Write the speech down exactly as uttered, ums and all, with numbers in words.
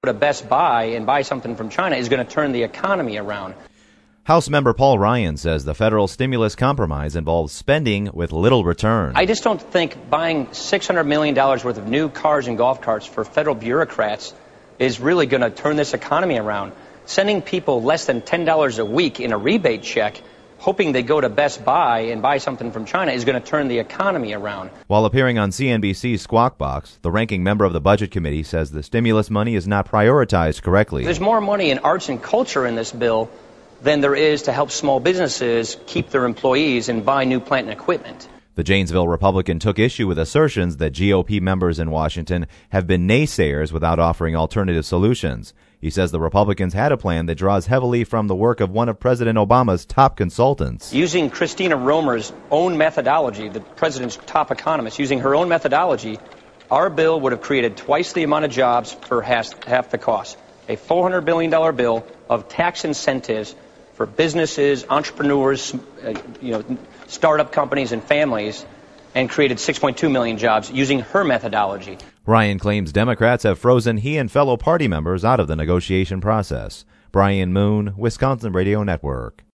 to Best Buy and buy something from China is going to turn the economy around. House member Paul Ryan says the federal stimulus compromise involves spending with little return. I just don't think buying six hundred million dollars worth of new cars and golf carts for federal bureaucrats is really going to turn this economy around. Sending people less than ten dollars a week in a rebate check, hoping they go to Best Buy and buy something from China, is going to turn the economy around. While appearing on C N B C's Squawk Box, the ranking member of the Budget Committee says the stimulus money is not prioritized correctly. There's more money in arts and culture in this bill than there is to help small businesses keep their employees and buy new plant and equipment. The Janesville Republican took issue with assertions that G O P members in Washington have been naysayers without offering alternative solutions. He says the Republicans had a plan that draws heavily from the work of one of President Obama's top consultants. Using Christina Romer's own methodology, the president's top economist, using her own methodology, our bill would have created twice the amount of jobs for half, half the cost. A four hundred billion dollars bill of tax incentives for businesses, entrepreneurs, uh, you know, startup companies and families, and created six point two million jobs using her methodology. Ryan claims Democrats have frozen he and fellow party members out of the negotiation process. Brian Moon, Wisconsin Radio Network.